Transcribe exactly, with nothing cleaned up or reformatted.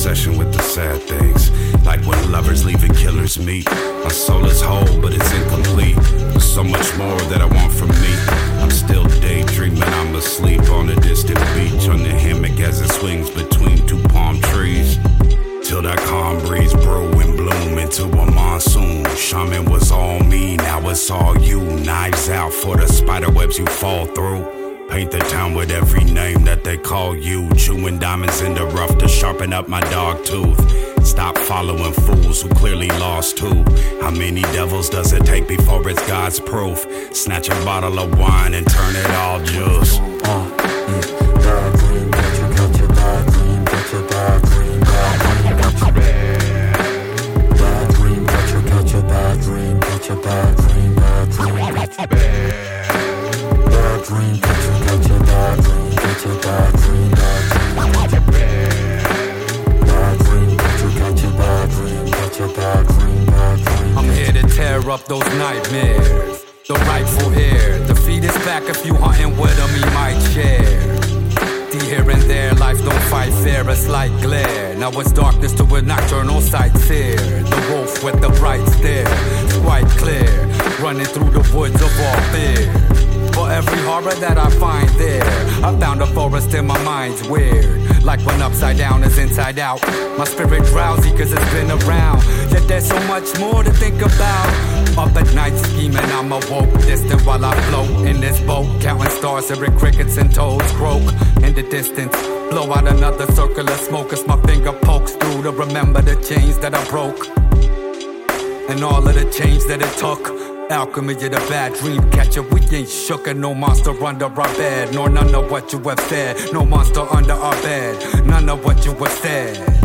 obsession with the sad things. Like when lovers leave and killers meet. My soul is whole, but it's incomplete. There's so much more that I want from me. I'm still daydreaming, I'm asleep on a distant beach, on the hammock as it swings between two palm trees. Till that calm breeze brew and bloom into a monsoon. Shaman was all me, now it's all you. Knives out for the spider webs you fall through. Paint the town with every name that they call you. Chewing diamonds in the rough to sharpen up my dog tooth. Stop following fools who clearly lost too. How many devils does it take before it's God's proof? Snatch a bottle of wine and turn it all juice. Uh, mm, bad dream, catch you, catch your bad dream, catch your bad dream, bad dream, catch your bad dream, catch your, catch your bad dream, catch your bad dream, bad dream, catch your bad dream, catch your, catch your bad dream, catch your bad dream, bad dream, catch your bad dream, catch your, catch your bad dream, catch your bad dream, bad dream. I'm here to tear up those nightmares. The rightful heir, the feet is back. If you hunting with him, he might share. The here and there, life don't fight fair, it's like glare. Now it's darkness to a nocturnal sight sear. The wolf with the bright stare, it's quite clear, running through the woods of all fear. For every horror that I find there, I found a forest in my mind's weird. Like when upside down is inside out. My spirit drowsy cause it's been around. Yet there's so much more to think about. Up at night scheming, I'm awoke, distant while I float in this boat. Counting stars, hearing crickets and toads croak in the distance. Blow out another circle of smoke as my finger pokes through to remember the chains that I broke. And all of the change that it took. Alchemy of the bad dream catcher. We ain't shook and no monster under our bed. Nor none of what you have said. No monster under our bed. None of what you have said.